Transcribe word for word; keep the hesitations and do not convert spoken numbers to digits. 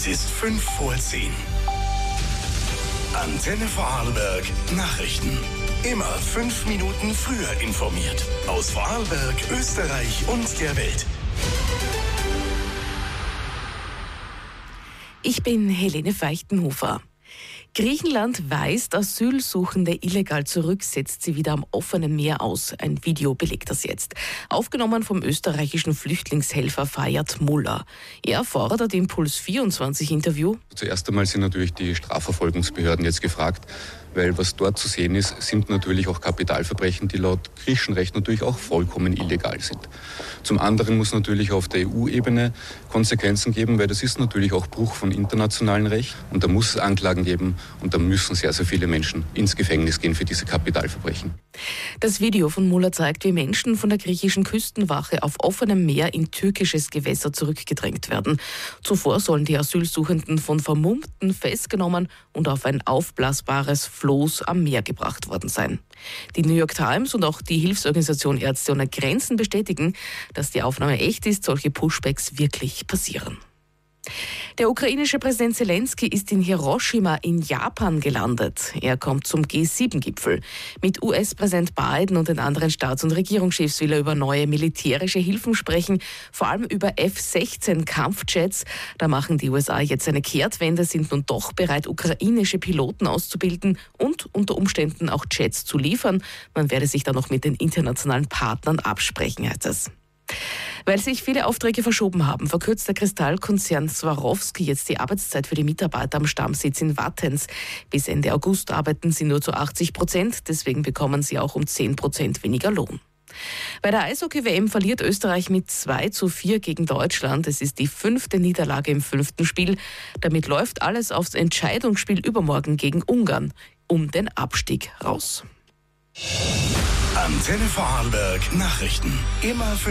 Es ist fünf vor zehn. Antenne Vorarlberg Nachrichten. Immer fünf Minuten früher informiert. Aus Vorarlberg, Österreich und der Welt. Ich bin Helene Feichtenhofer. Griechenland weist Asylsuchende illegal zurück, setzt sie wieder am offenen Meer aus. Ein Video belegt das jetzt. Aufgenommen vom österreichischen Flüchtlingshelfer Fayad Muller. Er fordert im Puls vierundzwanzig Interview. Zuerst einmal sind natürlich die Strafverfolgungsbehörden jetzt gefragt, weil was dort zu sehen ist, sind natürlich auch Kapitalverbrechen, die laut griechischem Recht natürlich auch vollkommen illegal sind. Zum anderen muss natürlich auf der E U-Ebene Konsequenzen geben, weil das ist natürlich auch Bruch von internationalem Recht und da muss es Anklagen geben und da müssen sehr, sehr viele Menschen ins Gefängnis gehen für diese Kapitalverbrechen. Das Video von Muller zeigt, wie Menschen von der griechischen Küstenwache auf offenem Meer in türkisches Gewässer zurückgedrängt werden. Zuvor sollen die Asylsuchenden von Vermummten festgenommen und auf ein aufblasbares Floß am Meer gebracht worden sein. Die New York Times und auch die Hilfsorganisation Ärzte ohne Grenzen bestätigen, dass die Aufnahme echt ist, solche Pushbacks wirklich passieren. Der ukrainische Präsident Zelensky ist in Hiroshima in Japan gelandet. Er kommt zum G sieben Gipfel. Mit U S-Präsident Biden und den anderen Staats- und Regierungschefs will er über neue militärische Hilfen sprechen, vor allem über F sechzehn Kampfjets. Da machen die U S A jetzt eine Kehrtwende, sind nun doch bereit, ukrainische Piloten auszubilden und unter Umständen auch Jets zu liefern. Man werde sich dann noch mit den internationalen Partnern absprechen, heißt es. Weil sich viele Aufträge verschoben haben, verkürzt der Kristallkonzern Swarovski jetzt die Arbeitszeit für die Mitarbeiter am Stammsitz in Wattens. Bis Ende August arbeiten sie nur zu achtzig Prozent, deswegen bekommen sie auch um zehn Prozent weniger Lohn. Bei der Eishockey-W M verliert Österreich mit zwei zu vier gegen Deutschland. Es ist die fünfte Niederlage im fünften Spiel. Damit läuft alles aufs Entscheidungsspiel übermorgen gegen Ungarn um den Abstieg raus. Antenne Vorarlberg Nachrichten. Immer für